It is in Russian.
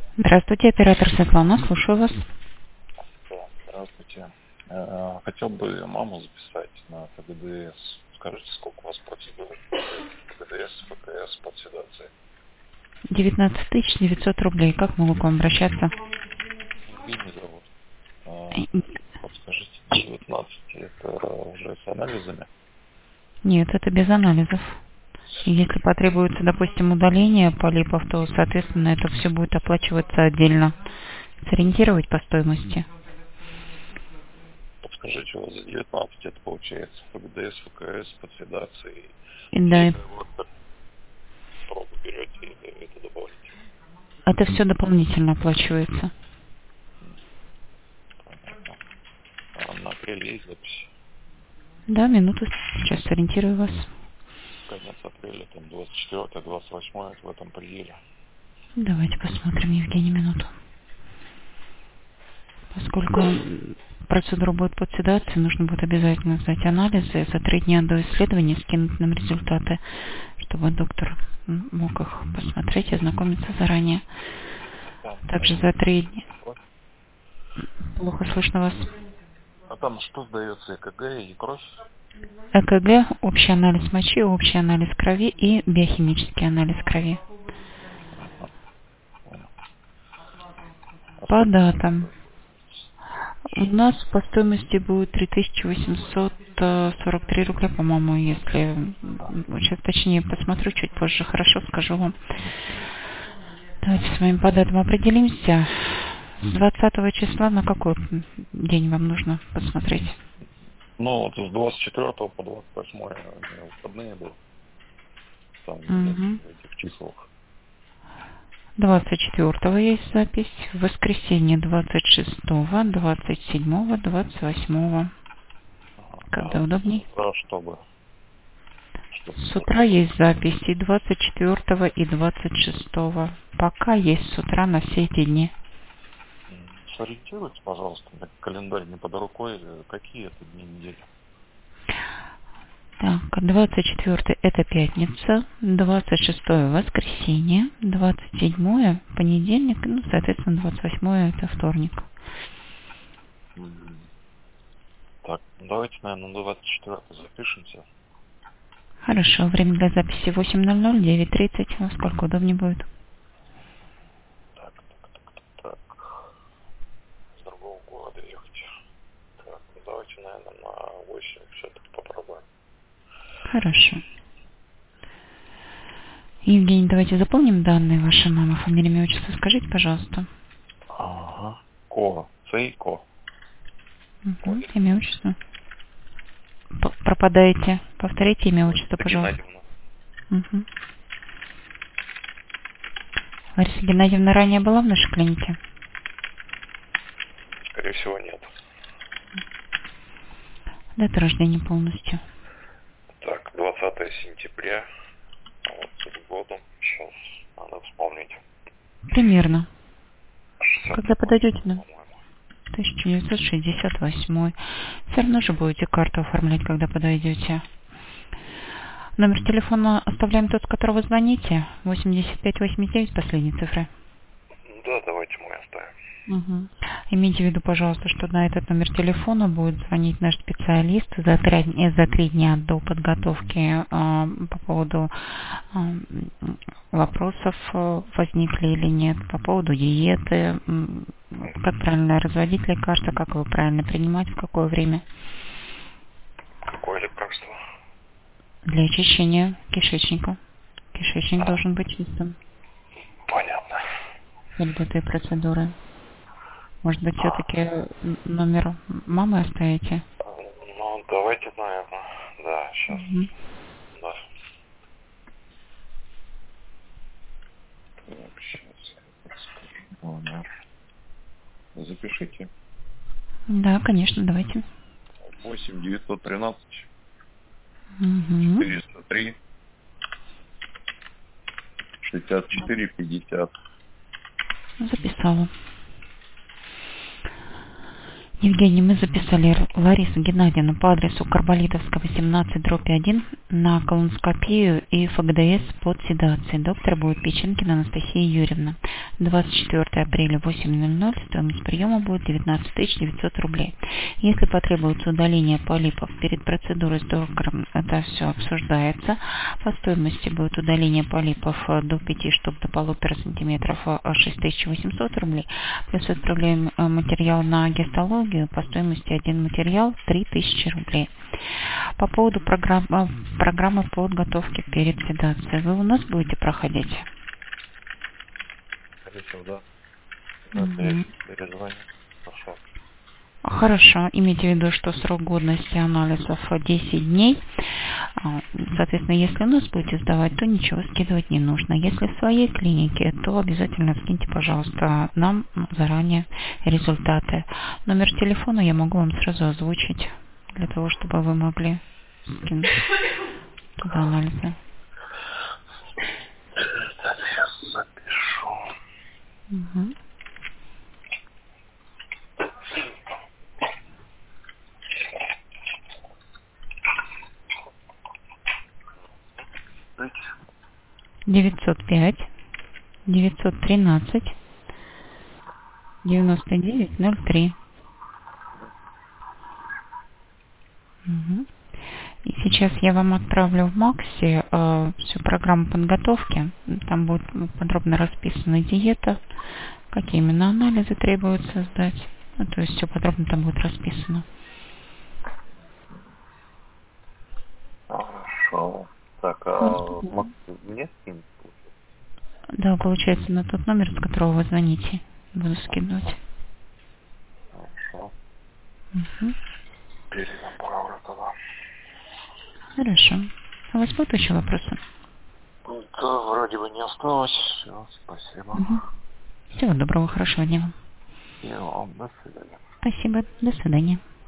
Здравствуйте, оператор Светлана, слушаю вас. Да, здравствуйте. Хотел бы маму записать на ПГДС. Скажите, сколько у вас процедур ПГДС, ФКС под седацией? 19 900 рублей. Как могу к вам обращаться? Евгений зовут. Подскажите, 19 это уже с анализами? Нет, это без анализов. Если потребуется, допустим, удаление полипов, то, соответственно, это все будет оплачиваться отдельно. Сориентировать по стоимости? Подскажите, у вас за 19 это получается ПГДС, ФКС под седацией. Да, И вот пробу берете или это дополнительно? это все дополнительно оплачивается. Понятно. А на апреле есть запись? Да, минуту, сейчас сориентирую вас. Конец апреля, там 24-28 в этом пределе. Давайте посмотрим, Евгений, минуту. Поскольку процедура будет под седацией, нужно будет обязательно сдать анализы, за 3 дня до исследования скинуть нам результаты, чтобы доктор мог их посмотреть и ознакомиться заранее. Также за 3 дня. Плохо слышно вас. А там что сдается, ЭКГ и кровь? ЭКГ, общий анализ мочи, общий анализ крови и биохимический анализ крови. По датам. У нас по стоимости будет 3843 рубля, по-моему, если... Сейчас точнее посмотрю чуть позже, хорошо скажу вам. Давайте с вами по датам определимся. С 20 числа на какой день вам нужно посмотреть? Ну, вот с 24 по 28 выходные был. Там Угу. в этих числах. 24 есть запись, в воскресенье 26, 27, 28. Когда удобней? Чтобы С утра есть запись и 24 и 26. Пока есть с утра на все эти дни. сориентируйте, пожалуйста, на календарь не под рукой, какие это дни недели. Так, 24 это пятница, 26 воскресенье, 27 понедельник, ну, соответственно, 28 это вторник. Так, давайте, наверное, на 24 запишемся. Хорошо, время для записи 8:00, 9:30, во сколько удобнее будет? Так. С другого города ехать. Так, давайте, наверное, на 8 все-таки попробуем. Хорошо. Евгений, давайте заполним данные вашей мамы, фамилия, имя, отчество. Скажите, пожалуйста. Ага. Цейко. Угу. Имя, отчество. Пропадаете. Повторите имя, отчество, пожалуйста. Угу. Лариса Геннадьевна ранее была в нашей клинике? Скорее всего, нет. Дата рождения полностью. Так, 20 сентября. Вот с годом. Сейчас надо вспомнить. Примерно. 60, Когда подойдете нам? по-моему. 1968. Все равно же будете карту оформлять, когда подойдете. Номер телефона оставляем тот, с которого звоните. 8589, последние цифры. Да, давайте мы оставим. Угу. Имейте в виду, пожалуйста, что на этот номер телефона будет звонить наш специалист за 3 дня до подготовки по поводу вопросов, возникли или нет, по поводу диеты, как правильно разводить лекарства, как его правильно принимать, в какое время. Какое лекарство? Для очищения кишечника. Кишечник должен быть чистым Понятно. перед этой процедурой. Может быть, все-таки номер мамы оставите? Ну, давайте, наверное. Да, сейчас. Угу. Да. Так, сейчас я подскажу номер. Запишите. Да, конечно, давайте. 8-913 Угу. 403 64 50. Записала. Евгений, мы записали Ларису Геннадьевну по адресу Карболитовского, 18/1 на колоноскопию и ФГДС под седацией. Доктор будет Печенкина Анастасия Юрьевна. 24 апреля 8:00. Стоимость приема будет 19 900 рублей. Если потребуется удаление полипов перед процедурой с доктором, это все обсуждается. По стоимости будет удаление полипов до 5 штук до 1,5 сантиметров 6800 рублей. Плюс отправляем материал на гистологию по стоимости один материал 3000 рублей. По поводу программы подготовки перед седацией. Вы у нас будете проходить? Хорошо, да. Угу. Перезвоню. Хорошо. Хорошо. Имейте в виду, что срок годности анализов 10 дней. Соответственно, если у нас будете сдавать, то ничего скидывать не нужно. Если в своей клинике, то обязательно скиньте, пожалуйста, нам заранее результаты. Номер телефона я могу вам сразу озвучить, для того, чтобы вы могли скинуть туда анализы. Сейчас запишу. Угу. Быть. 905 913 9903. Угу. И сейчас я вам отправлю в Максе всю программу подготовки. Там будет подробно расписана диета, какие именно анализы требуется сдать. Ну, то есть все подробно там будет расписано. Хорошо. Так, мне скинуть? Да, получается, на тот номер, с которого вы звоните, буду скидывать. Хорошо. Угу. Перенаправлю тогда. Хорошо. А у вас будут еще вопросы? Да, вроде бы не осталось. Все, спасибо. Угу. Всего доброго, хорошего дня вам. И вам до свидания. Спасибо. До свидания.